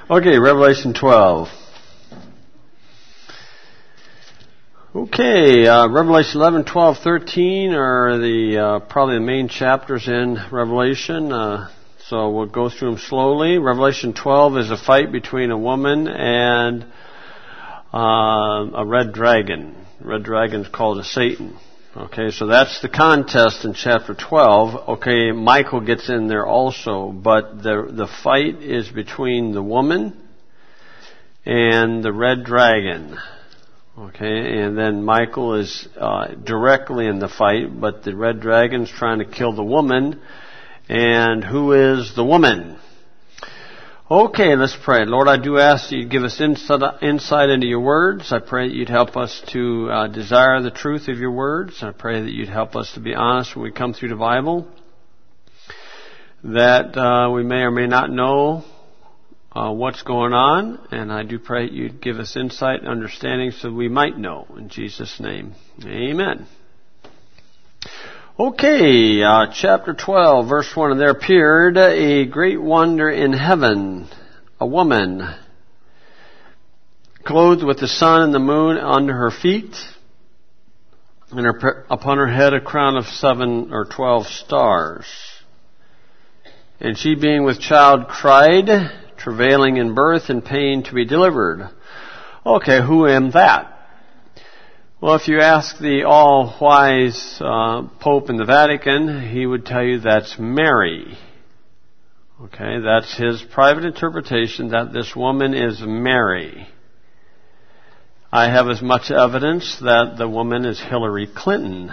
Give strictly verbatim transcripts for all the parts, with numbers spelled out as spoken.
Okay, Revelation twelve. Okay, uh, Revelation eleven, twelve, thirteen are the uh, probably the main chapters in Revelation. Uh, so we'll go through them slowly. Revelation twelve is a fight between a woman and uh, a red dragon. The red dragon is called a Satan. Okay, so that's the contest in chapter twelve. Okay, Michael gets in there also, but the the fight is between the woman and the red dragon. Okay, and then Michael is uh, directly in the fight, but the red dragon's trying to kill the woman. And who is the woman? Okay, let's pray. Lord, I do ask that you give us insight into your words. I pray that you'd help us to uh, desire the truth of your words. I pray that you'd help us to be honest when we come through the Bible, that uh, we may or may not know Uh, what's going on, and I do pray you'd give us insight and understanding so we might know. In Jesus' name, amen. Okay, uh, chapter twelve, verse one, and there appeared a great wonder in heaven, a woman clothed with the sun and the moon under her feet, and her, upon her head a crown of seven or twelve stars. And she, being with child, cried, travailing in birth and pain to be delivered. Okay, who am that? Well, if you ask the all-wise uh, Pope in the Vatican, he would tell you that's Mary. Okay, that's his private interpretation that this woman is Mary. I have as much evidence that the woman is Hillary Clinton.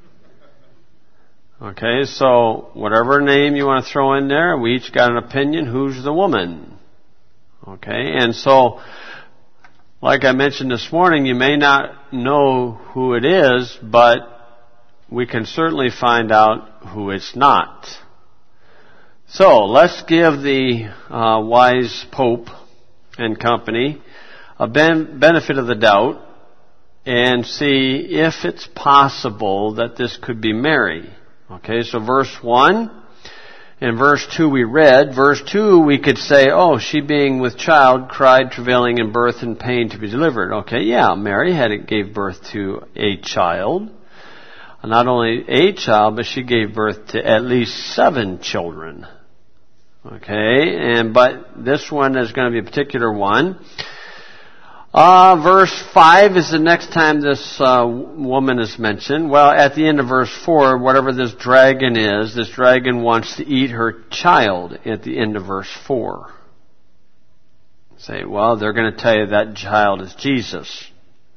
Okay, so whatever name you want to throw in there, we each got an opinion. Who's the woman? Okay, and so, like I mentioned this morning, you may not know who it is, but we can certainly find out who it's not. So, let's give the uh, wise Pope and company a ben- benefit of the doubt and see if it's possible that this could be Mary. Okay, so verse one. In verse two we read, verse two we could say, oh, she being with child cried, travailing in birth and pain to be delivered. Okay, yeah, Mary had gave birth to a child. Not only a child, but she gave birth to at least seven children. Okay, and but this one is going to be a particular one. Uh, verse five is the next time this uh, woman is mentioned. Well, at the end of verse four, whatever this dragon is, this dragon wants to eat her child at the end of verse four. Say, well, they're going to tell you that child is Jesus.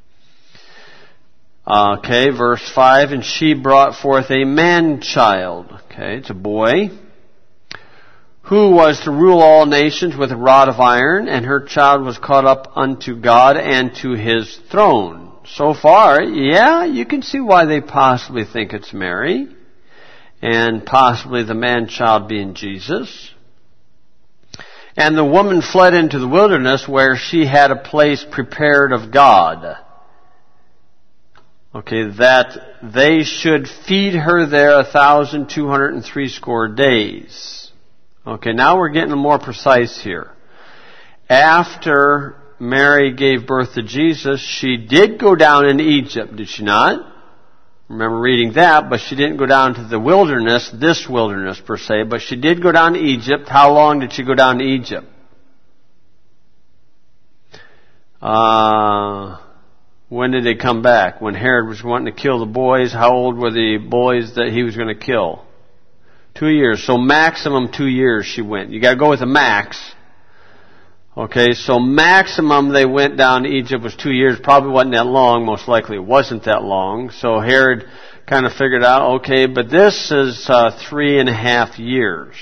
Uh, okay, verse five, and she brought forth a man-child. Okay, it's a boy, who was to rule all nations with a rod of iron, and her child was caught up unto God and to his throne. So far, yeah, you can see why they possibly think it's Mary, and possibly the man-child being Jesus. And the woman fled into the wilderness where she had a place prepared of God. Okay, that they should feed her there a thousand two hundred and three score days. Okay, now we're getting more precise here. After Mary gave birth to Jesus, she did go down into Egypt, did she not? Remember reading that, but she didn't go down to the wilderness, this wilderness per se, but she did go down to Egypt. How long did she go down to Egypt? Uh, when did they come back? When Herod was wanting to kill the boys, how old were the boys that he was going to kill? Two years. So maximum two years she went. You got to go with the max. Okay, so maximum they went down to Egypt was two years. Probably wasn't that long. Most likely it wasn't that long. So Herod kind of figured out, okay, but this is uh, three and a half years.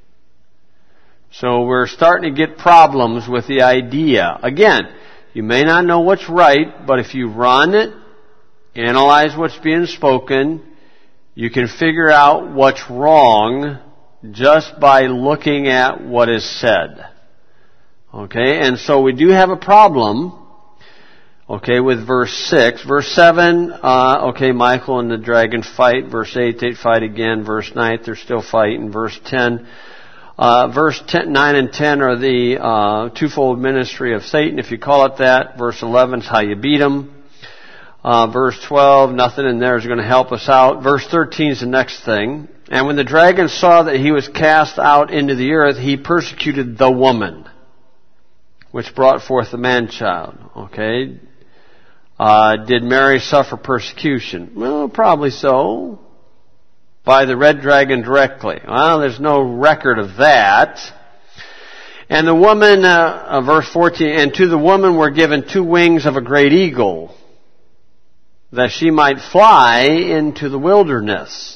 So we're starting to get problems with the idea. Again, you may not know what's right, but if you run it, analyze what's being spoken, you can figure out what's wrong just by looking at what is said. Okay, and so we do have a problem, okay, with verse six. Verse seven, uh, okay, Michael and the dragon fight. Verse eight, they fight again. Verse nine, they're still fighting. Verse ten, Uh, verse ten, nine and ten are the uh, twofold ministry of Satan, if you call it that. Verse eleven is how you beat him. Uh, verse twelve, nothing in there is going to help us out. Verse thirteen is the next thing. And when the dragon saw that he was cast out into the earth, he persecuted the woman, which brought forth the man-child. Okay. Uh, did Mary suffer persecution? Well, probably so. By the red dragon directly. Well, there's no record of that. And the woman, uh, uh, verse fourteen, and to the woman were given two wings of a great eagle, that she might fly into the wilderness,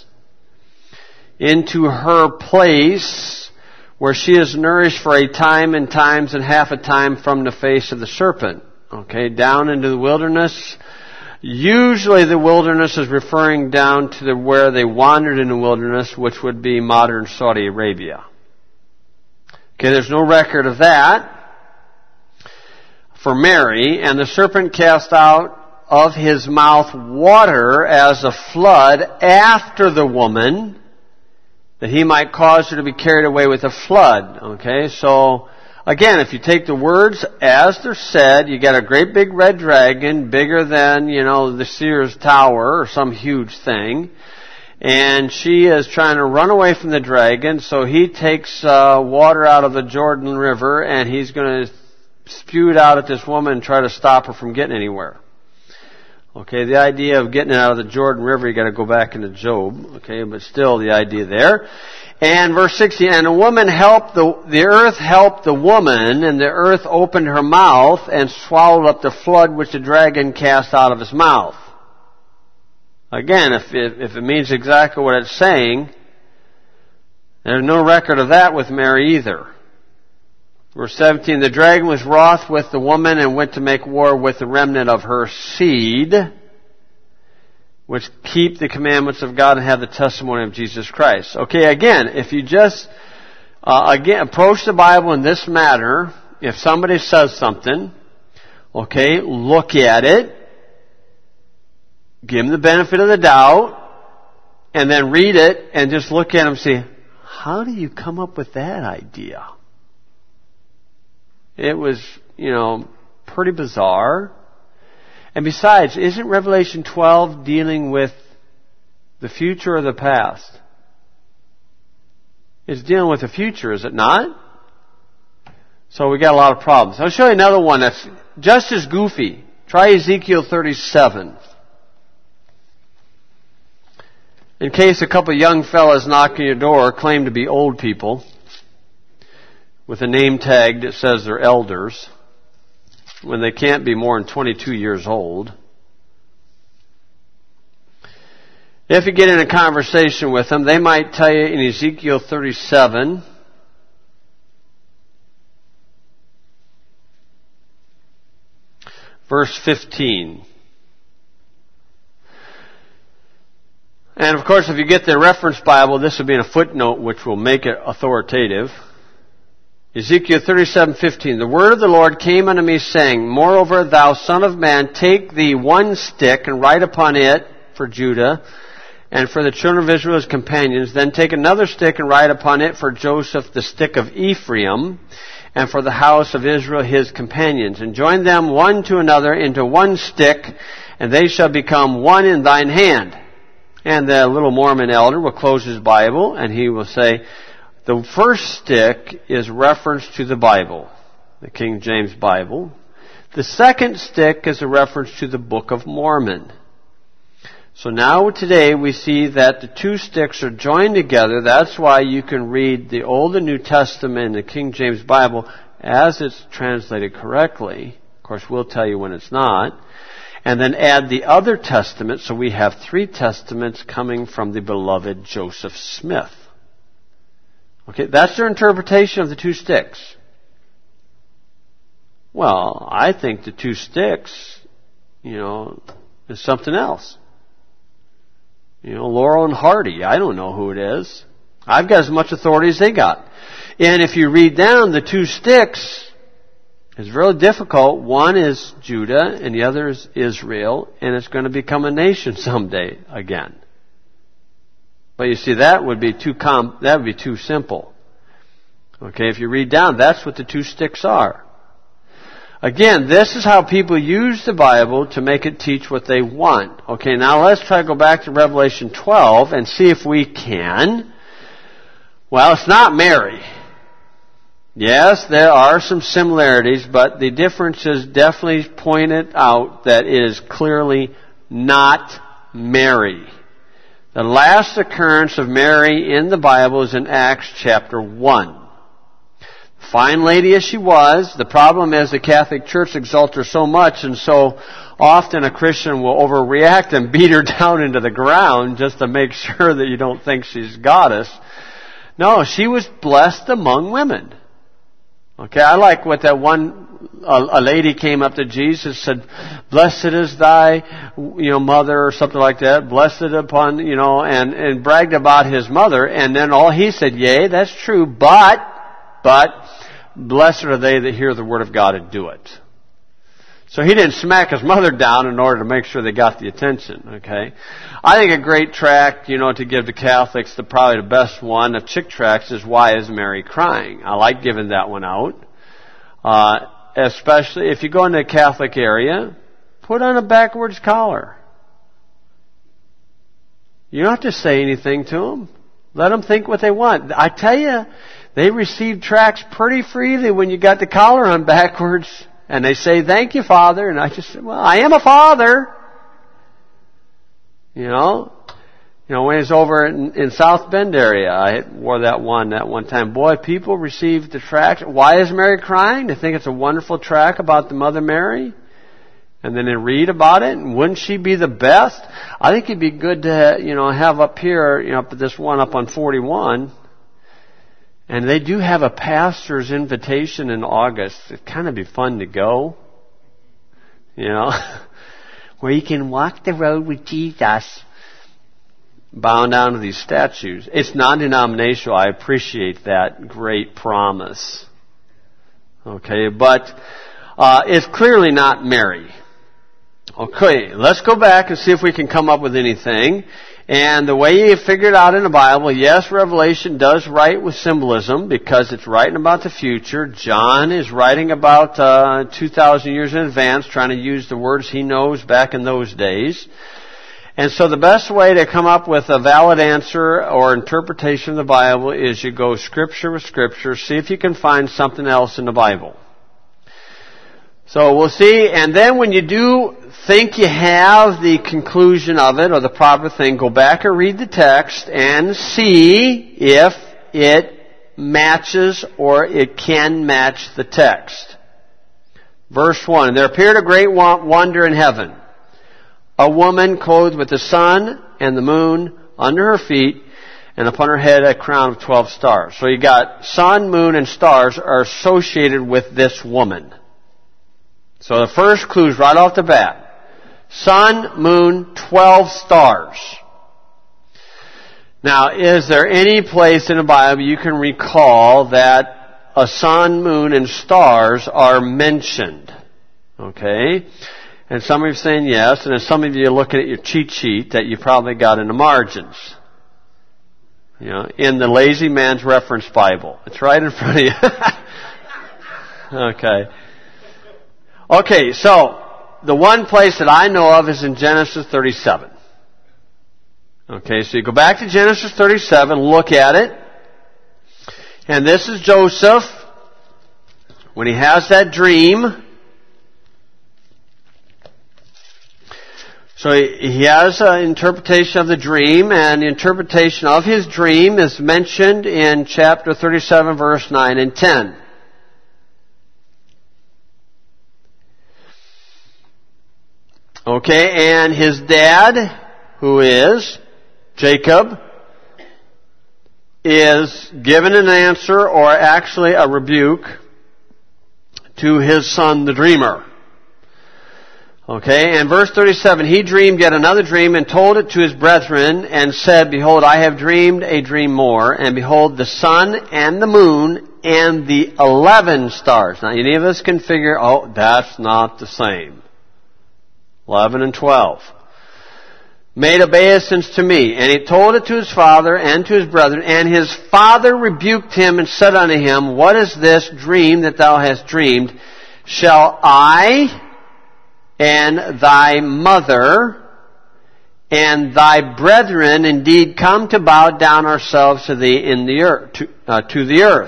into her place where she is nourished for a time and times and half a time from the face of the serpent. Okay, down into the wilderness. Usually the wilderness is referring down to the, where they wandered in the wilderness, which would be modern Saudi Arabia. Okay, there's no record of that for Mary. And the serpent cast out of his mouth water as a flood after the woman, that he might cause her to be carried away with a flood. Okay, so again, if you take the words as they're said, you got a great big red dragon, bigger than, you know, the Sears Tower or some huge thing. And she is trying to run away from the dragon, so he takes uh, water out of the Jordan River and he's going to spew it out at this woman and try to stop her from getting anywhere. Okay, the idea of getting it out of the Jordan River, you got to go back into Job. Okay, but still the idea there. And verse sixteen, and the woman helped the, the earth helped the woman, and the earth opened her mouth and swallowed up the flood which the dragon cast out of his mouth. Again, if it, if it means exactly what it's saying, there's no record of that with Mary either. Verse seventeen, the dragon was wroth with the woman and went to make war with the remnant of her seed, which keep the commandments of God and have the testimony of Jesus Christ. Okay, again, if you just, uh, again, approach the Bible in this manner, if somebody says something, okay, look at it, give them the benefit of the doubt, and then read it and just look at them and say, how do you come up with that idea? It was, you know, pretty bizarre. And besides, isn't Revelation twelve dealing with the future or the past? It's dealing with the future, is it not? So we got a lot of problems. I'll show you another one that's just as goofy. Try Ezekiel thirty-seven. In case a couple of young fellas knock on your door claim to be old people with a name tag that says they're elders, when they can't be more than twenty-two years old. If you get in a conversation with them, they might tell you in Ezekiel thirty-seven, verse fifteen. And of course, if you get the reference Bible, this will be in a footnote which will make it authoritative. Ezekiel thirty-seven fifteen. The word of the Lord came unto me, saying, Moreover, thou son of man, take thee one stick and write upon it for Judah and for the children of Israel his companions. Then take another stick and write upon it for Joseph the stick of Ephraim and for the house of Israel his companions. And join them one to another into one stick, and they shall become one in thine hand. And the little Mormon elder will close his Bible and he will say, the first stick is reference to the Bible, the King James Bible. The second stick is a reference to the Book of Mormon. So now today we see that the two sticks are joined together. That's why you can read the Old and New Testament in the King James Bible as it's translated correctly. Of course, we'll tell you when it's not. And then add the other testament, so we have three testaments coming from the beloved Joseph Smith. Okay, that's their interpretation of the two sticks. Well, I think the two sticks, you know, is something else. You know, Laurel and Hardy, I don't know who it is. I've got as much authority as they got. And if you read down, the two sticks is really difficult. One is Judah and the other is Israel, and it's going to become a nation someday again. But you see, that would be too com- that would be too simple. Okay, if you read down, that's what the two sticks are. Again, this is how people use the Bible to make it teach what they want. Okay, now let's try to go back to Revelation twelve and see if we can. Well, it's not Mary. Yes, there are some similarities, but the differences definitely pointed out that it is clearly not Mary. The last occurrence of Mary in the Bible is in Acts chapter one. Fine lady as she was, the problem is the Catholic Church exalts her so much, and so often a Christian will overreact and beat her down into the ground just to make sure that you don't think she's goddess. No, she was blessed among women. Okay, I like what that one, a, a lady came up to Jesus and said, blessed is thy, you know, mother, or something like that, blessed upon, you know, and, and bragged about his mother, and then all he said, yea, that's true, but, but, blessed are they that hear the word of God and do it. So he didn't smack his mother down in order to make sure they got the attention, okay? I think a great tract, you know, to give to Catholics, the probably the best one of Chick tracts is Why is Mary Crying? I like giving that one out. Uh, especially if you go into a Catholic area, put on a backwards collar. You don't have to say anything to them. Let them think what they want. I tell you, they receive tracts pretty freely when you got the collar on backwards. And they say, thank you, Father. And I just said, well, I am a father. You know? You know, when I was over in, in South Bend area, I wore that one that one time. Boy, people received the tract. Why is Mary Crying? They think it's a wonderful tract about the Mother Mary. And then they read about it. And wouldn't she be the best? I think it'd be good to, you know, have up here, you know, up this one up on forty-one. And they do have a pastor's invitation in August. It'd kind of be fun to go. You know? Where you can walk the road with Jesus. Bow down to these statues. It's non-denominational. I appreciate that great promise. Okay, but uh, it's clearly not Mary. Okay, let's go back and see if we can come up with anything. And the way you figure it out in the Bible, yes, Revelation does write with symbolism because it's writing about the future. John is writing about uh, two thousand years in advance, trying to use the words he knows back in those days. And so the best way to come up with a valid answer or interpretation of the Bible is you go scripture with scripture, see if you can find something else in the Bible. So we'll see, and then when you do think you have the conclusion of it or the proper thing, go back and read the text and see if it matches or it can match the text. Verse one, there appeared a great wonder in heaven, a woman clothed with the sun and the moon under her feet, and upon her head a crown of twelve stars. So you got sun, moon, and stars are associated with this woman. So the first clue is right off the bat. Sun, moon, twelve stars. Now, is there any place in the Bible you can recall that a sun, moon, and stars are mentioned? Okay? And some of you are saying yes, and then some of you are looking at your cheat sheet that you probably got in the margins. You know, in the Lazy Man's Reference Bible. It's right in front of you. Okay. Okay, so the one place that I know of is in Genesis thirty-seven. Okay, so you go back to Genesis thirty-seven, look at it. And this is Joseph when he has that dream. So he has an interpretation of the dream, and the interpretation of his dream is mentioned in chapter thirty-seven, verse nine and ten. Okay, and his dad, who is Jacob, is given an answer or actually a rebuke to his son, the dreamer. Okay, and verse thirty-seven, he dreamed yet another dream and told it to his brethren and said, behold, I have dreamed a dream more, and behold, the sun and the moon and the eleven stars. Now, any of us can figure, oh, that's not the same. eleven and twelve. made obeisance to me. And he told it to his father and to his brethren. And his father rebuked him and said unto him, What is this dream that thou hast dreamed? Shall I and thy mother and thy brethren indeed come to bow down ourselves to thee in the earth, to, uh, to the earth?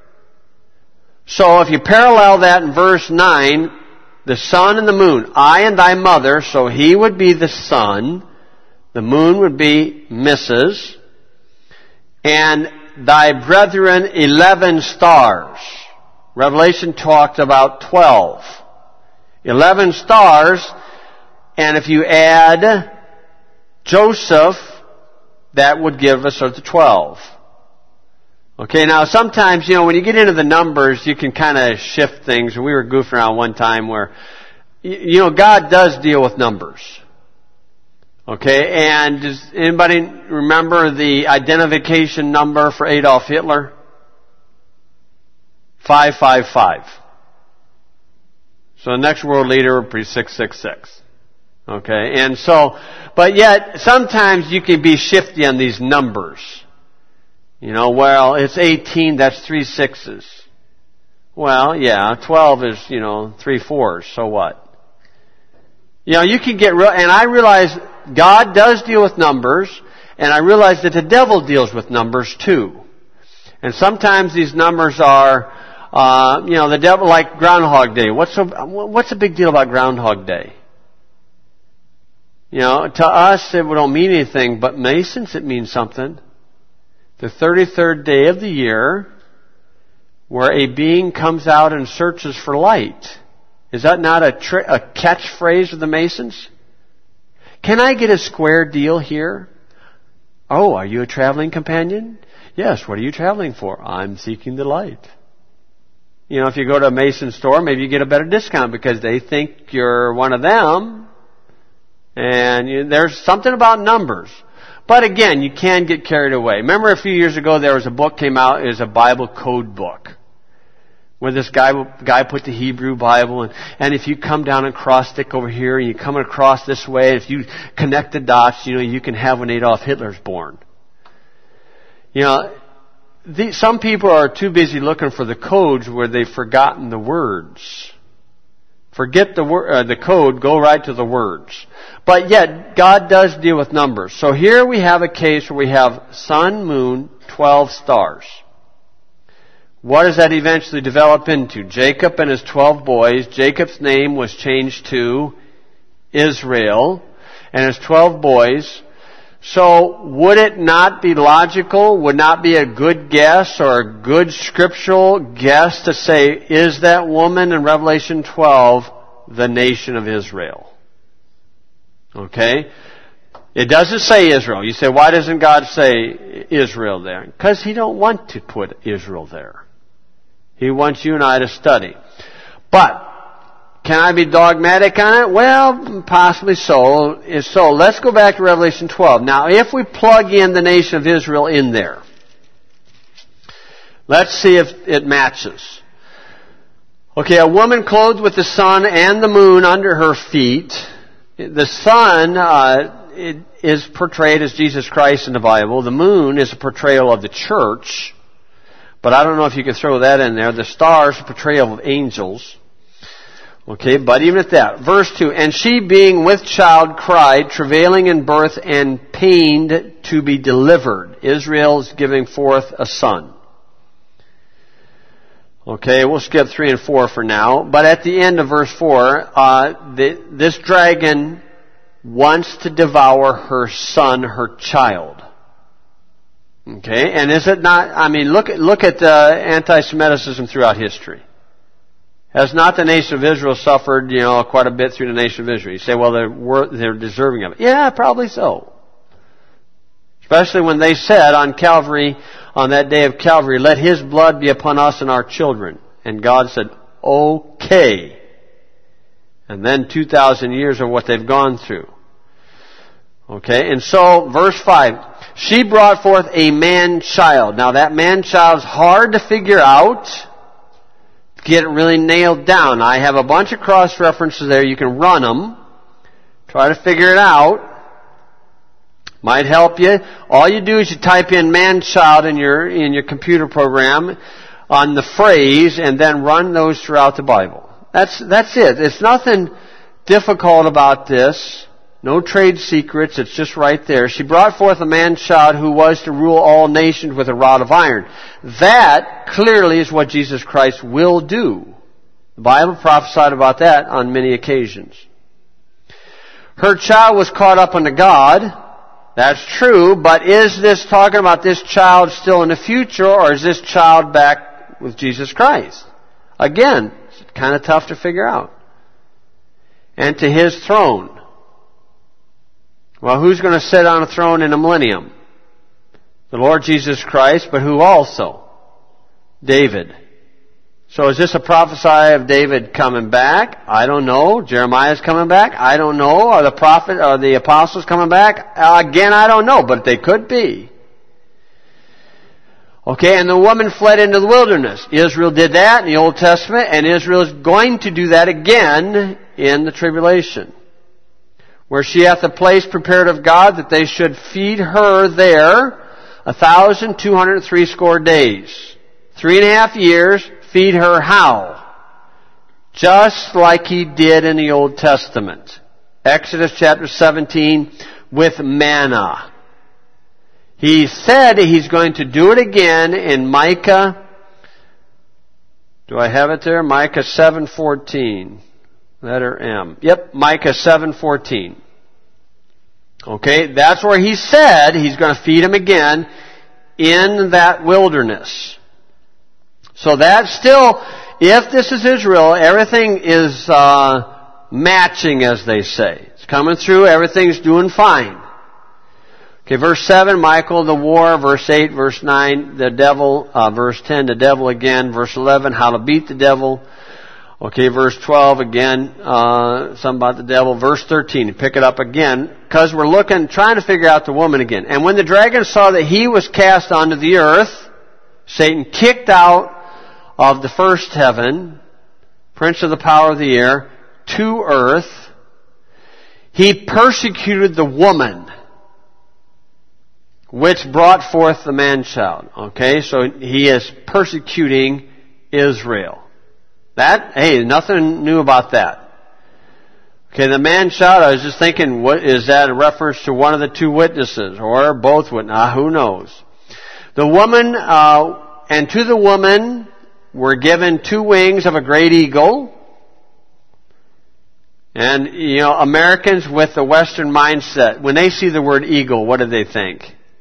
So if you parallel that in verse nine, the sun and the moon, I and thy mother, so he would be the son, the moon would be Missus, and thy brethren eleven stars. Revelation talks about twelve. Eleven stars, and if you add Joseph, that would give us the twelve. Okay, now sometimes, you know, when you get into the numbers, you can kind of shift things. We were goofing around one time where, you know, God does deal with numbers. Okay, and does anybody remember the identification number for Adolf Hitler? five five five. So the next world leader would be six six six. Okay, and so, but yet, sometimes you can be shifty on these numbers. You know, well, it's eighteen, that's three sixes. Well, yeah, twelve is, you know, three fours, so what? You know, you can get real, and I realize God does deal with numbers, and I realize that the devil deals with numbers too. And sometimes these numbers are, uh, you know, the devil, like Groundhog Day. What's so, what's the big deal about Groundhog Day? You know, to us it don't mean anything, but Masons it means something. The thirty-third day of the year, where a being comes out and searches for light. Is that not a, tri- a catchphrase of the Masons? Can I get a square deal here? Oh, are you a traveling companion? Yes, what are you traveling for? I'm seeking the light. You know, if you go to a Mason store, maybe you get a better discount because they think you're one of them. And you, there's something about numbers. But again, you can get carried away. Remember a few years ago there was a book came out, it was a Bible code book. Where this guy guy put the Hebrew Bible, and, and if you come down and cross stick over here, and you come across this way, if you connect the dots, you know, you can have when Adolf Hitler's born. You know, the, some people are too busy looking for the codes where they've forgotten the words. Forget the word, uh, the code, go right to the words. But yet, God does deal with numbers. So here we have a case where we have sun, moon, twelve stars. What does that eventually develop into? Jacob and his twelve boys. Jacob's name was changed to Israel, and his twelve boys. So would it not be logical, would not be a good guess or a good scriptural guess to say, is that woman in Revelation twelve the nation of Israel? Okay? It doesn't say Israel. You say, why doesn't God say Israel there? Because He don't want to put Israel there. He wants you and I to study. But, can I be dogmatic on it? Well, possibly so. So, let's go back to Revelation twelve. Now, if we plug in the nation of Israel in there, let's see if it matches. Okay, a woman clothed with the sun and the moon under her feet. The sun uh, it is portrayed as Jesus Christ in the Bible. The moon is a portrayal of the church. But I don't know if you could throw that in there. The stars, a portrayal of angels. Okay, but even at that. Verse two, and she being with child cried, travailing in birth and pained to be delivered. Israel is giving forth a son. Okay, we'll skip three and four for now. But at the end of verse four, uh, the, this dragon wants to devour her son, her child. Okay, and is it not, I mean, look at, look at uh, anti-Semitism throughout history. Has not the nation of Israel suffered, you know, quite a bit through the nation of Israel? You say, well, they're, they're deserving of it. Yeah, probably so. Especially when they said on Calvary, on that day of Calvary, let His blood be upon us and our children. And God said, okay. And then two thousand years of what they've gone through. Okay, and so, verse five, she brought forth a man-child. Now that man-child is hard to figure out, get it really nailed down. I have a bunch of cross-references there. You can run them. Try to figure it out. Might help you. All you do is you type in man-child in your, in your computer program on the phrase and then run those throughout the Bible. That's, that's it. It's nothing difficult about this. No trade secrets. It's just right there. She brought forth a man-child who was to rule all nations with a rod of iron. That clearly is what Jesus Christ will do. The Bible prophesied about that on many occasions. Her child was caught up unto God. That's true, but is this talking about this child still in the future, or is this child back with Jesus Christ? Again, it's kind of tough to figure out. And to His throne. Well, who's going to sit on a throne in a millennium? The Lord Jesus Christ, but who also? David. So is this a prophecy of David coming back? I don't know. Jeremiah's coming back? I don't know. Are the prophet, are the apostles coming back? Again, I don't know, but they could be. Okay, and the woman fled into the wilderness. Israel did that in the Old Testament, and Israel is going to do that again in the tribulation. Where she hath a place prepared of God that they should feed her there a thousand two hundred and three score days. Three and a half years. Feed her how? Just like He did in the Old Testament. Exodus chapter seventeen with manna. He said He's going to do it again in Micah. Do I have it there? Micah seven fourteen. Letter M. Yep, Micah seven fourteen. Okay, that's where He said He's going to feed them again in that wilderness. So that's still, if this is Israel, everything is uh, matching, as they say. It's coming through, everything's doing fine. Okay, verse seven, Michael, the war. Verse eight, verse nine, the devil. Uh, verse ten, the devil again. Verse eleven, how to beat the devil. Okay, verse twelve, again, uh, something about the devil. Verse thirteen, pick it up again, because we're looking, trying to figure out the woman again. And when the dragon saw that he was cast onto the earth, Satan kicked out of the first heaven, prince of the power of the air, to earth, he persecuted the woman, which brought forth the man-child. Okay, so he is persecuting Israel. That, hey, nothing new about that. Okay, the man-child, I was just thinking, what is that a reference to one of the two witnesses, or both witnesses? Ah, who knows? The woman, uh, and to the woman were given two wings of a great eagle. And, you know, Americans with the Western mindset, when they see the word eagle, what do they think?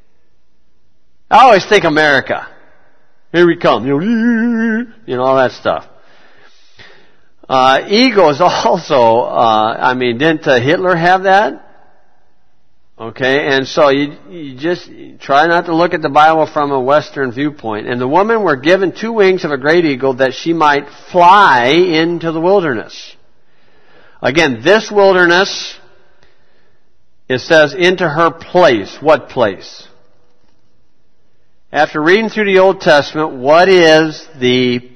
I always think America. Here we come. You know, you know all that stuff. Uh, eagle is also, uh, I mean, didn't uh, Hitler have that? Okay, and so you, you just try not to look at the Bible from a Western viewpoint. And the woman were given two wings of a great eagle that she might fly into the wilderness. Again, this wilderness, it says, into her place. What place? After reading through the Old Testament, what is the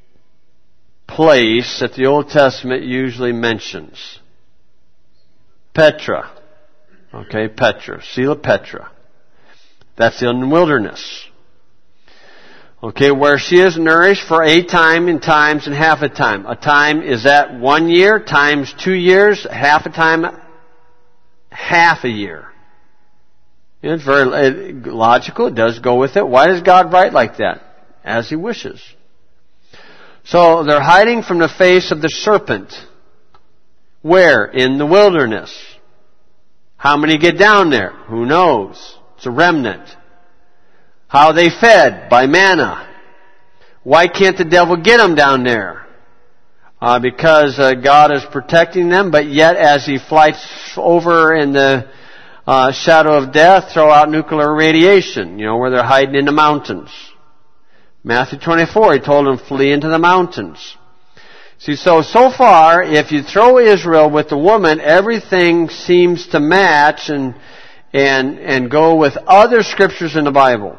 place that the Old Testament usually mentions? Petra. Okay, Petra. Selah Petra. That's in the wilderness. Okay, where she is nourished for a time and times and half a time. A time, is that one year times two years? Half a time, half a year. It's very logical. It does go with it. Why does God write like that? As He wishes. So they're hiding from the face of the serpent. Where? In the wilderness. How many get down there? Who knows? It's a remnant. How are they fed? By manna. Why can't the devil get them down there? Uh, because uh, God is protecting them, but yet as he flights over in the uh, shadow of death, throw out nuclear radiation, you know, where they're hiding in the mountains. Matthew twenty-four, he told them, flee into the mountains. See, so, so far, if you throw Israel with the woman, everything seems to match and, and, and go with other scriptures in the Bible.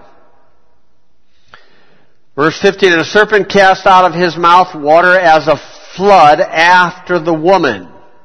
Verse fifteen, and a serpent cast out of his mouth water as a flood after the woman.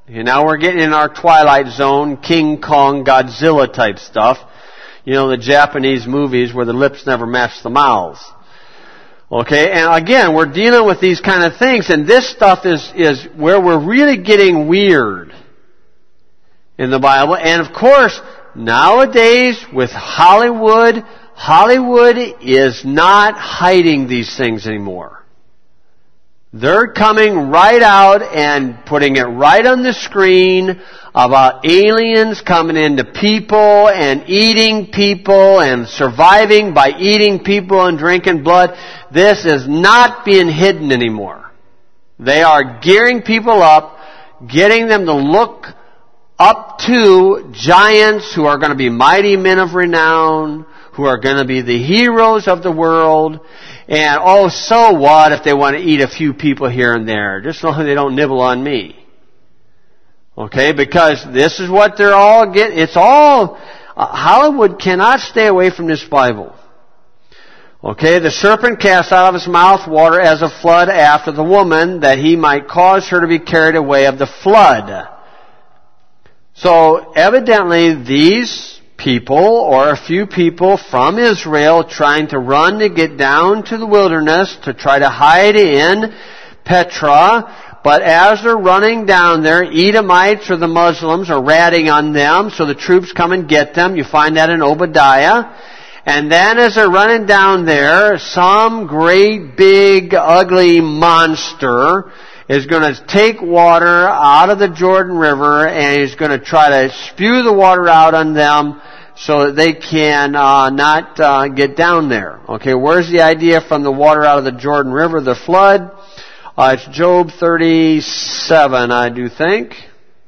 And now we're getting in our Twilight Zone, King Kong, Godzilla type stuff. You know, the Japanese movies where the lips never match the mouths. Okay, and again, we're dealing with these kind of things, and this stuff is, is where we're really getting weird in the Bible. And of course, nowadays, with Hollywood, Hollywood is not hiding these things anymore. They're coming right out and putting it right on the screen about aliens coming into people and eating people and surviving by eating people and drinking blood. This is not being hidden anymore. They are gearing people up, getting them to look up to giants who are going to be mighty men of renown, who are going to be the heroes of the world. And, oh, so what if they want to eat a few people here and there? Just so they don't nibble on me. Okay, because this is what they're all getting. It's all, uh, Hollywood cannot stay away from this Bible. Okay, the serpent cast out of his mouth water as a flood after the woman, that he might cause her to be carried away of the flood. So, evidently, these people, or a few people from Israel, trying to run to get down to the wilderness to try to hide in Petra. But as they're running down there, Edomites or the Muslims are ratting on them, so the troops come and get them. You find that in Obadiah. And then as they're running down there, some great big ugly monster is going to take water out of the Jordan River, and he's going to try to spew the water out on them so that they can uh, not uh, get down there. Okay, where's the idea from the water out of the Jordan River, the flood? Uh, it's Job thirty-seven, I do think.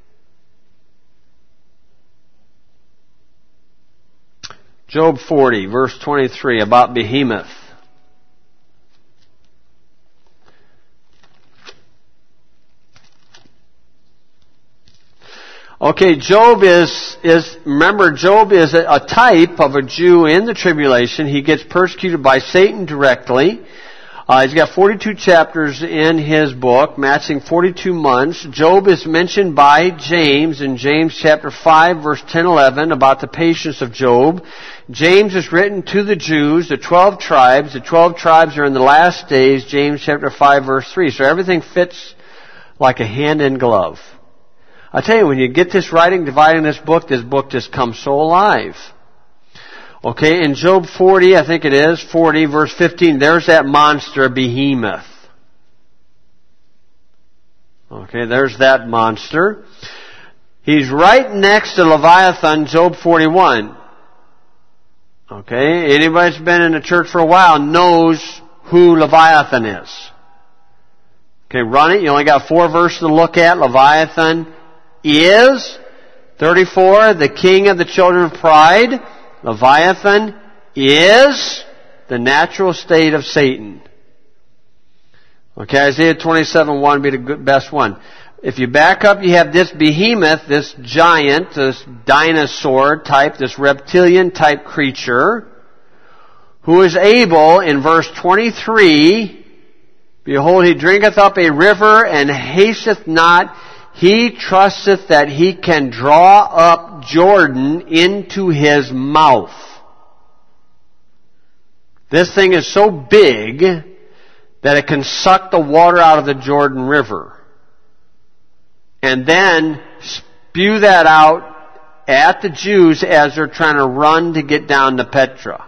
Job forty, verse twenty-three, about Behemoth. Okay, Job is, is, remember, Job is a, a type of a Jew in the tribulation. He gets persecuted by Satan directly. Uh, he's got forty-two chapters in his book, matching forty-two months. Job is mentioned by James in James chapter five, verse ten, eleven, about the patience of Job. James is written to the Jews, the twelve tribes. The twelve tribes are in the last days, James chapter five, verse three. So everything fits like a hand in glove. I tell you, when you get this writing, dividing this book, this book just comes so alive. Okay, in Job forty, I think it is, forty, verse fifteen, there's that monster, Behemoth. Okay, there's that monster. He's right next to Leviathan, Job forty-one. Okay, anybody that's been in the church for a while knows who Leviathan is. Okay, run it. You only got four verses to look at. Leviathan is, thirty-four, the king of the children of pride. Leviathan is the natural state of Satan. Okay, Isaiah twenty-seven one would be the good, best one. If you back up, you have this behemoth, this giant, this dinosaur type, this reptilian type creature, who is able, in verse twenty-three, behold, he drinketh up a river and hasteth not. He trusteth that he can draw up Jordan into his mouth. This thing is so big that it can suck the water out of the Jordan River. And then spew that out at the Jews as they're trying to run to get down to Petra.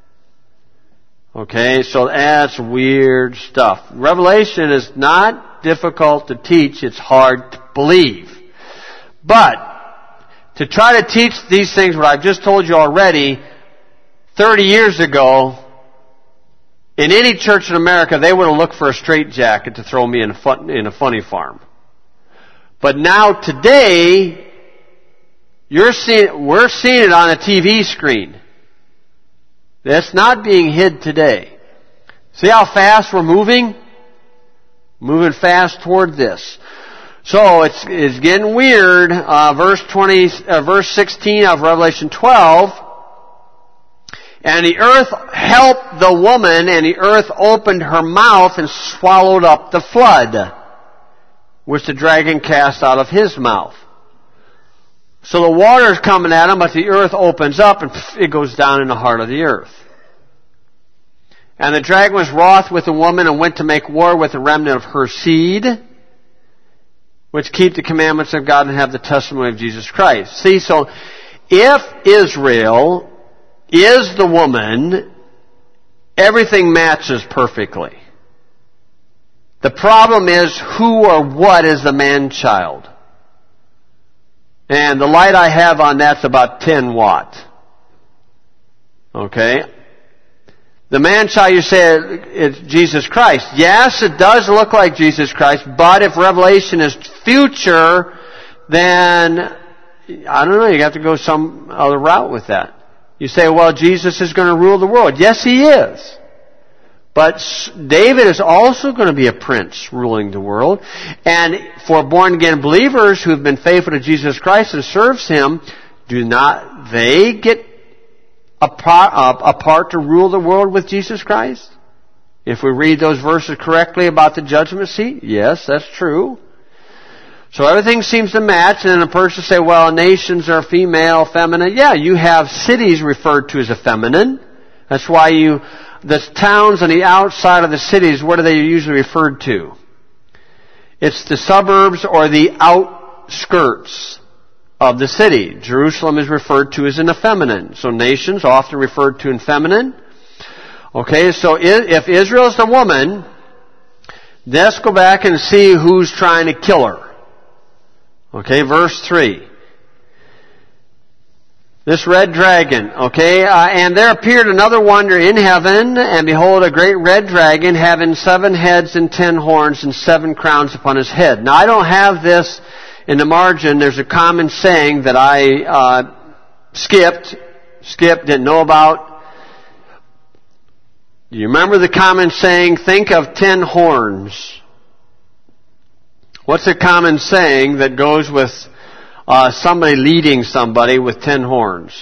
Okay, so that's weird stuff. Revelation is not difficult to teach, it's hard to believe. But to try to teach these things, what I've just told you already, thirty years ago, in any church in America, they would have looked for a straitjacket to throw me in a, fun, in a funny farm. But now today, you're seeing, we're seeing it on a T V screen. That's not being hid today. See how fast we're moving? Moving fast toward this. So it's, it's getting weird. Uh, verse twenty, uh, verse sixteen of Revelation twelve. And the earth helped the woman, and the earth opened her mouth and swallowed up the flood. which the dragon cast out of his mouth. So the water is coming at him, but the earth opens up and it goes down in the heart of the earth. And the dragon was wroth with the woman and went to make war with the remnant of her seed, which keep the commandments of God and have the testimony of Jesus Christ. See, so if Israel is the woman, everything matches perfectly. The problem is who or what is the man-child. And the light I have on that's about ten watt. Okay? The man-child, you say it's Jesus Christ. Yes, it does look like Jesus Christ, but if Revelation is future, then, I don't know, you have to go some other route with that. You say, well, Jesus is going to rule the world. Yes, He is. But David is also going to be a prince ruling the world. And for born-again believers who have been faithful to Jesus Christ and serves Him, do not they get a part, a part to rule the world with Jesus Christ? If we read those verses correctly about the judgment seat, yes, that's true. So everything seems to match, and then a person say, well, nations are female, feminine. Yeah, you have cities referred to as a feminine. That's why you... The towns on the outside of the cities, what are they usually referred to? It's the suburbs or the outskirts of the city. Jerusalem is referred to as in the feminine. So nations often referred to in feminine. Okay, so if Israel is the woman, let's go back and see who's trying to kill her. Okay, verse three. This red dragon, okay, uh, and there appeared another wonder in heaven, and behold, a great red dragon having seven heads and ten horns and seven crowns upon his head. Now, I don't have this in the margin. There's a common saying that I uh, skipped, skipped, didn't know about. Do you remember the common saying, think of ten horns? What's a common saying that goes with Uh, somebody leading somebody with ten horns?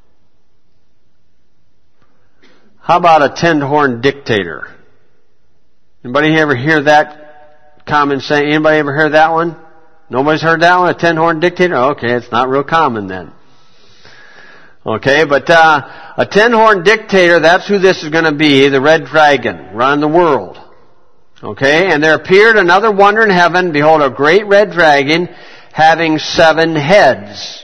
How about a ten-horn dictator? Anybody ever hear that common saying? Anybody ever hear that one? Nobody's heard that one? A ten-horn dictator? Okay, it's not real common then. Okay, but uh, a ten-horn dictator, that's who this is going to be, the red dragon, running the world. Okay, and there appeared another wonder in heaven, behold, a great red dragon, having seven heads.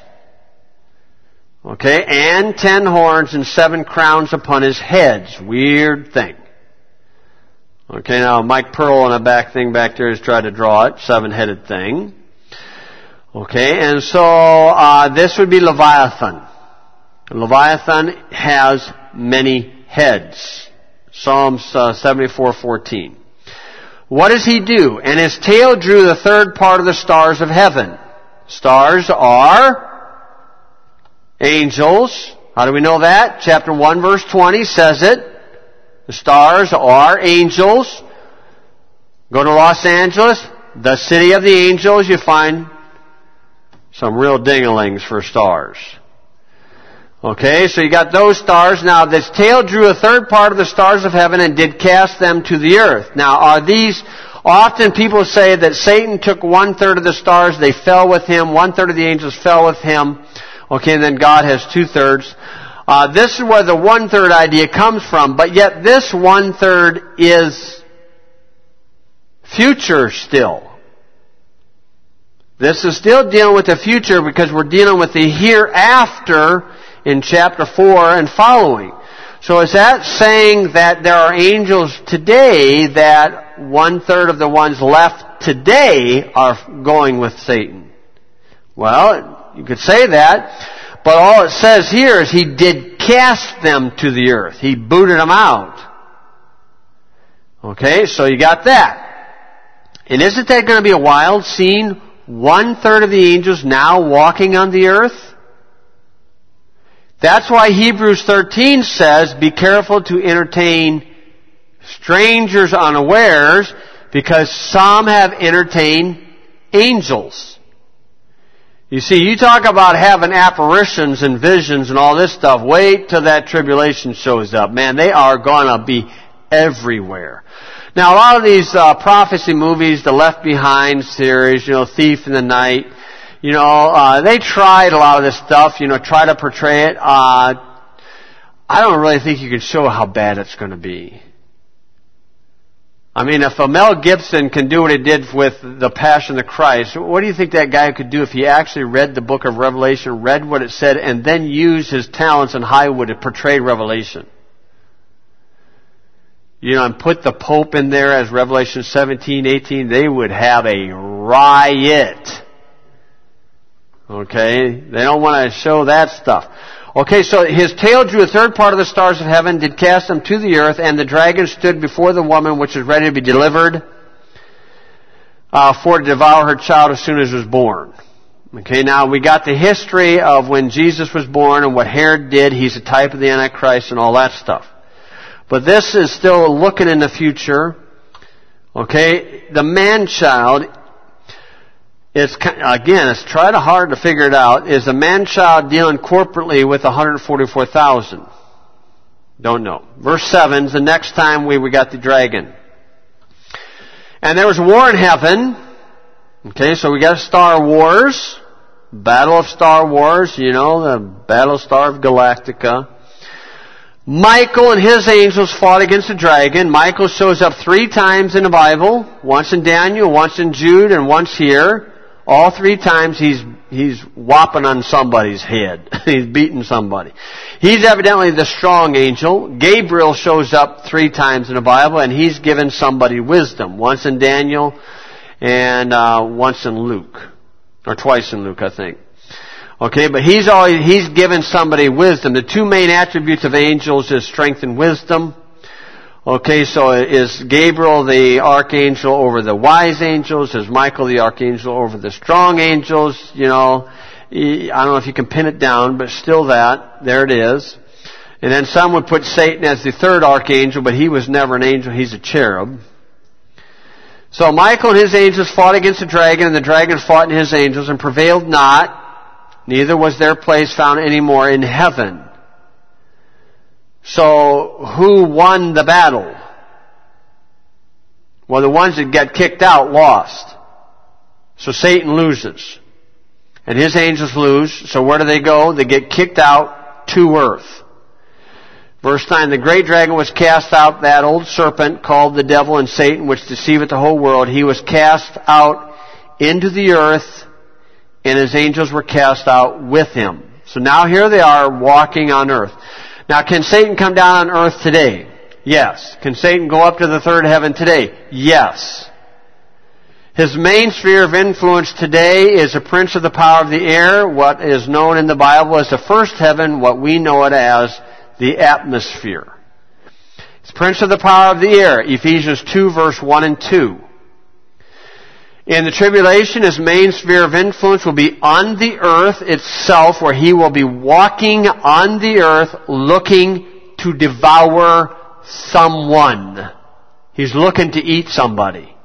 Okay, and ten horns and seven crowns upon his heads. Weird thing. Okay, now Mike Pearl on the back thing back there has tried to draw it, seven-headed thing. Okay, and so uh, this would be Leviathan. Leviathan has many heads. Psalms uh, seventy-four fourteen. What does he do? And his tail drew the third part of the stars of heaven. Stars are angels. How do we know that? Chapter one verse twenty says it. The stars are angels. Go to Los Angeles, the city of the angels, you find some real ding-a-lings for stars. Okay, so you got those stars. Now, this tail drew a third part of the stars of heaven and did cast them to the earth. Now, are these... Often people say that Satan took one-third of the stars, they fell with him, one-third of the angels fell with him. Okay, and then God has two-thirds. Uh, this is where the one-third idea comes from, but yet this one-third is future still. This is still dealing with the future because we're dealing with the hereafter in chapter four and following. So is that saying that there are angels today that one-third of the ones left today are going with Satan? Well, you could say that, but all it says here is he did cast them to the earth. He booted them out. Okay, so you got that. And isn't that going to be a wild scene? One-third of the angels now walking on the earth? That's why Hebrews thirteen says, be careful to entertain strangers unawares, because some have entertained angels. You see, you talk about having apparitions and visions and all this stuff. Wait till that tribulation shows up. Man, they are going to be everywhere. Now, a lot of these uh, prophecy movies, the Left Behind series, you know, Thief in the Night, you know, uh, they tried a lot of this stuff, you know, try to portray it. Uh, I don't really think you can show how bad it's going to be. I mean, if a Mel Gibson can do what he did with The Passion of the Christ, what do you think that guy could do if he actually read the book of Revelation, read what it said, and then used his talents in Hollywood to portray Revelation? You know, and put the Pope in there as Revelation seventeen, eighteen, they would have a riot. Okay? They don't want to show that stuff. Okay, so his tail drew a third part of the stars of heaven, did cast them to the earth, and the dragon stood before the woman which was ready to be delivered, uh, for to devour her child as soon as it was born. Okay, now we got the history of when Jesus was born and what Herod did. He's a type of the Antichrist and all that stuff. But this is still looking in the future. Okay, the man-child, it's, again, it's trying hard to figure it out. Is the man-child dealing corporately with one hundred forty-four thousand? Don't know. Verse seven is the next time we, we got the dragon. And there was war in heaven. Okay, so we got Star Wars. Battle of Star Wars, you know, the Battle Star of Galactica. Michael and his angels fought against the dragon. Michael shows up three times in the Bible. Once in Daniel, once in Jude, and once here. All three times he's he's whopping on somebody's head. He's beating somebody. He's evidently the strong angel. Gabriel shows up three times in the Bible, and he's given somebody wisdom. Once in Daniel, and uh, once in Luke. Or twice in Luke, I think. Okay, but he's always, he's given somebody wisdom. The two main attributes of angels is strength and wisdom. Okay, so is Gabriel the archangel over the wise angels? Is Michael the archangel over the strong angels? You know, I don't know if you can pin it down, but still that. There it is. And then some would put Satan as the third archangel, but he was never an angel. He's a cherub. So Michael and his angels fought against the dragon, and the dragon fought and his angels, and prevailed not. Neither was their place found any more in heaven. So, who won the battle? Well, the ones that got kicked out lost. So Satan loses. And his angels lose. So where do they go? They get kicked out to earth. Verse nine, the great dragon was cast out, that old serpent called the devil and Satan, which deceiveth the whole world. He was cast out into the earth, and his angels were cast out with him. So now here they are walking on earth. Now, can Satan come down on earth today? Yes. Can Satan go up to the third heaven today? Yes. His main sphere of influence today is a prince of the power of the air, what is known in the Bible as the first heaven, what we know it as the atmosphere. It's prince of the power of the air, Ephesians two, verse one and two. In the tribulation, his main sphere of influence will be on the earth itself, where he will be walking on the earth looking to devour someone. He's looking to eat somebody.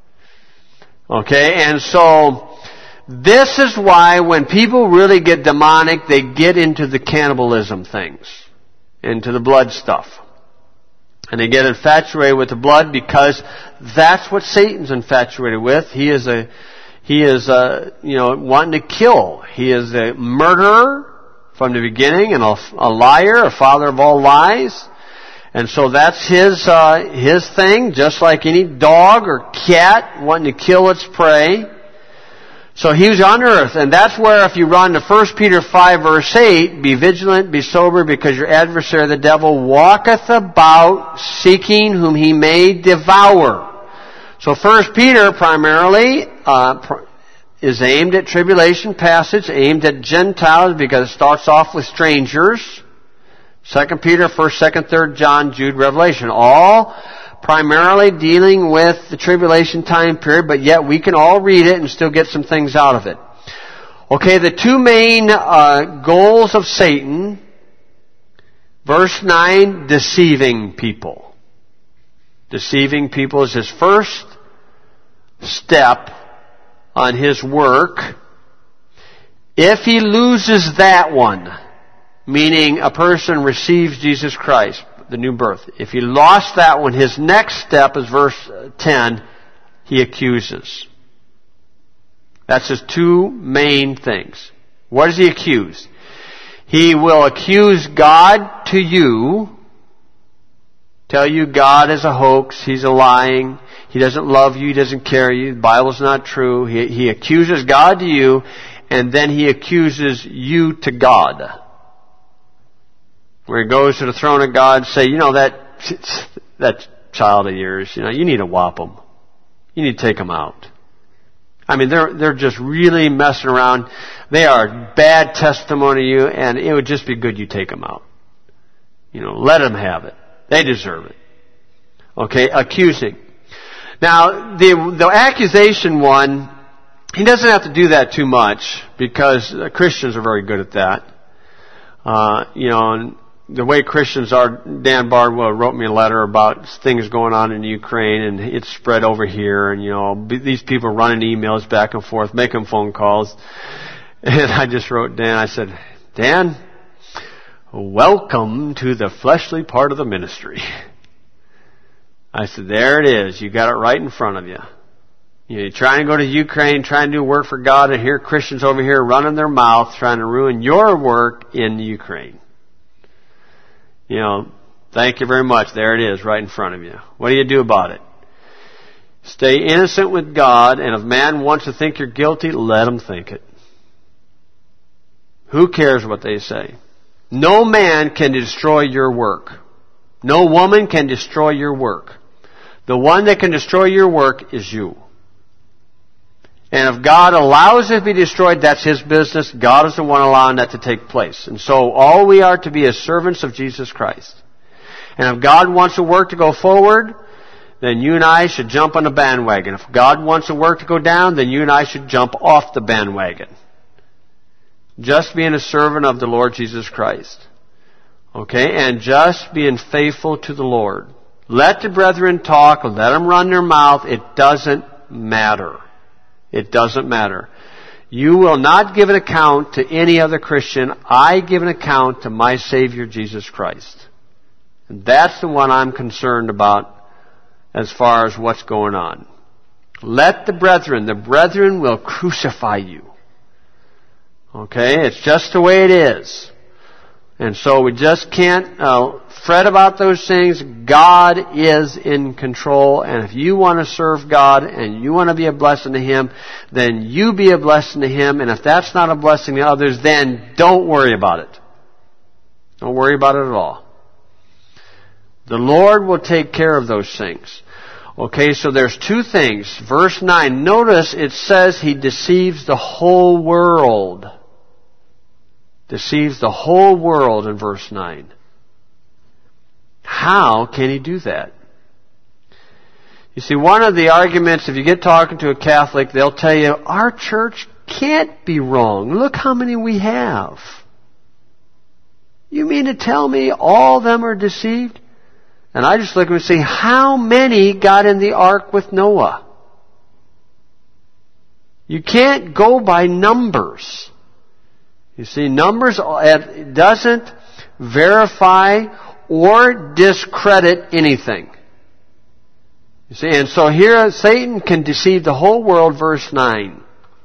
Okay, and so this is why when people really get demonic, they get into the cannibalism things, into the blood stuff. And they get infatuated with the blood because that's what Satan's infatuated with. He is a, he is a, you know, wanting to kill. He is a murderer from the beginning and a, a liar, a father of all lies. And so that's his, uh, his thing, just like any dog or cat wanting to kill its prey. So he was on earth, and that's where if you run to First Peter five verse eight, be vigilant, be sober, because your adversary the devil walketh about seeking whom he may devour. So First Peter primarily uh, is aimed at tribulation passage, aimed at Gentiles because it starts off with strangers. Second Peter, First, Second, Third John, Jude, Revelation, all primarily dealing with the tribulation time period, but yet we can all read it and still get some things out of it. Okay, the two main uh, goals of Satan, verse nine, deceiving people. Deceiving people is his first step on his work. If he loses that one, meaning a person receives Jesus Christ, the new birth. If he lost that one, his next step is verse ten, he accuses. That's his two main things. What does he accuse? He will accuse God to you, tell you God is a hoax, He's a lying, He doesn't love you, He doesn't care you, the Bible's not true. He, he accuses God to you, and then he accuses you to God. Where he goes to the throne of God and say, you know, that, that child of yours, you know, you need to whop him. You need to take him out. I mean, they're, they're just really messing around. They are bad testimony to you, and it would just be good you take them out. You know, let them have it. They deserve it. Okay, accusing. Now, the, the accusation one, he doesn't have to do that too much, because Christians are very good at that. Uh, you know, and the way Christians are, Dan Bardwell wrote me a letter about things going on in Ukraine, and it's spread over here, and you know, these people running emails back and forth, making phone calls. And I just wrote Dan, I said, Dan, welcome to the fleshly part of the ministry. I said, there it is. You got it right in front of you. You're trying to go to Ukraine, trying to do work for God, and here Christians over here running their mouth, trying to ruin your work in Ukraine. You know, thank you very much. There it is, right in front of you. What do you do about it? Stay innocent with God, and if man wants to think you're guilty, let him think it. Who cares what they say? No man can destroy your work. No woman can destroy your work. The one that can destroy your work is you. And if God allows it to be destroyed, that's His business. God is the one allowing that to take place. And so all we are to be is servants of Jesus Christ. And if God wants the work to go forward, then you and I should jump on the bandwagon. If God wants the work to go down, then you and I should jump off the bandwagon. Just being a servant of the Lord Jesus Christ. Okay? And just being faithful to the Lord. Let the brethren talk. Let them run their mouth. It doesn't matter. It doesn't matter. You will not give an account to any other Christian. I give an account to my Savior, Jesus Christ. And that's the one I'm concerned about as far as what's going on. Let the brethren, the brethren will crucify you. Okay? It's just the way it is. And so we just can't uh, fret about those things. God is in control. And if you want to serve God and you want to be a blessing to Him, then you be a blessing to Him. And if that's not a blessing to others, then don't worry about it. Don't worry about it at all. The Lord will take care of those things. Okay, so there's two things. Verse nine, notice it says He deceives the whole world. Deceives the whole world in verse nine. How can he do that? You see, one of the arguments, if you get talking to a Catholic, they'll tell you, our church can't be wrong. Look how many we have. You mean to tell me all of them are deceived? And I just look at them and say, how many got in the ark with Noah? You can't go by numbers. You see, numbers doesn't verify or discredit anything. You see, and so here Satan can deceive the whole world, verse nine.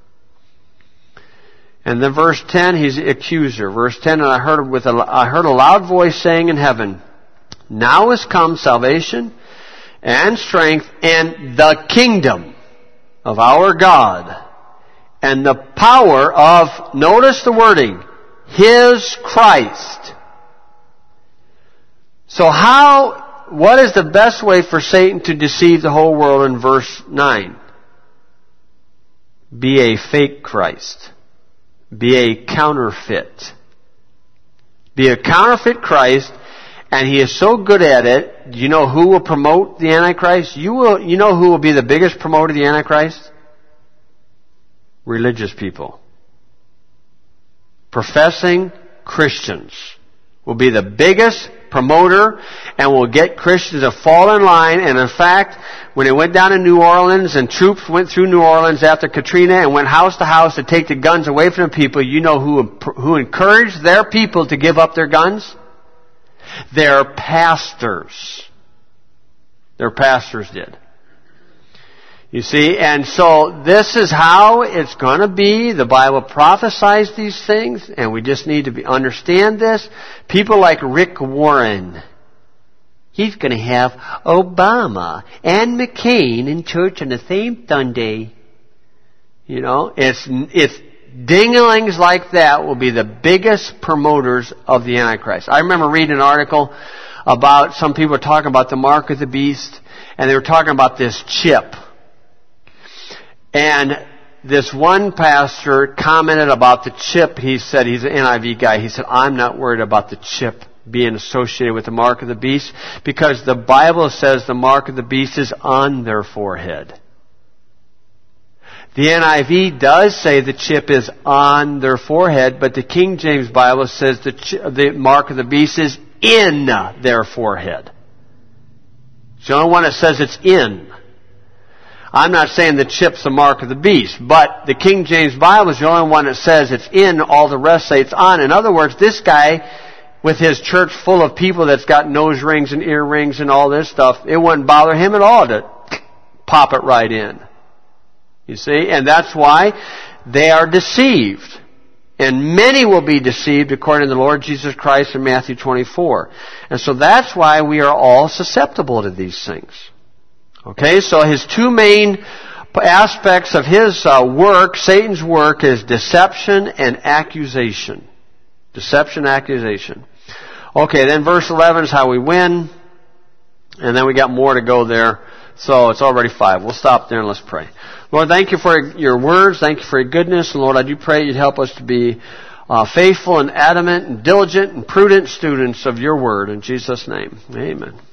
And then verse ten, he's the accuser. Verse ten, and I heard with a, I heard a loud voice saying in heaven, now is come salvation and strength and the kingdom of our God and the power of, notice the wording, His Christ. So how, what is the best way for Satan to deceive the whole world in verse nine? Be a fake Christ. Be a counterfeit. Be a counterfeit Christ, and he is so good at it. Do you know who will promote the Antichrist? You will, you know who will be the biggest promoter of the Antichrist? Religious people. Professing Christians will be the biggest promoter and will get Christians to fall in line. And in fact, when it went down in New Orleans and troops went through New Orleans after Katrina and went house to house to take the guns away from the people, you know who, who encouraged their people to give up their guns? Their pastors. Their pastors did. You see, and so this is how it's going to be. The Bible prophesies these things, and we just need to be, understand this. People like Rick Warren, he's going to have Obama and McCain in church on the same Sunday. You know, it's it's dinglings like that will be the biggest promoters of the Antichrist. I remember reading an article about some people talking about the mark of the beast, and they were talking about this chip. And this one pastor commented about the chip. He said, he's an N I V guy. He said, I'm not worried about the chip being associated with the mark of the beast because the Bible says the mark of the beast is on their forehead. The N I V does say the chip is on their forehead, but the King James Bible says the, ch- the mark of the beast is in their forehead. It's the only one that says it's in. I'm not saying the chip's the mark of the beast, but the King James Bible is the only one that says it's in, all the rest say it's on. In other words, this guy, with his church full of people that's got nose rings and ear rings and all this stuff, it wouldn't bother him at all to pop it right in. You see? And that's why they are deceived. And many will be deceived according to the Lord Jesus Christ in Matthew twenty-four. And so that's why we are all susceptible to these things. Okay, so his two main aspects of his uh, work, Satan's work, is deception and accusation. Deception, accusation. Okay, then verse eleven is how we win. And then we got more to go there. So it's already five. We'll stop there and let's pray. Lord, thank you for your words. Thank you for your goodness. And Lord, I do pray you'd help us to be uh, faithful and adamant and diligent and prudent students of your word. In Jesus' name, amen.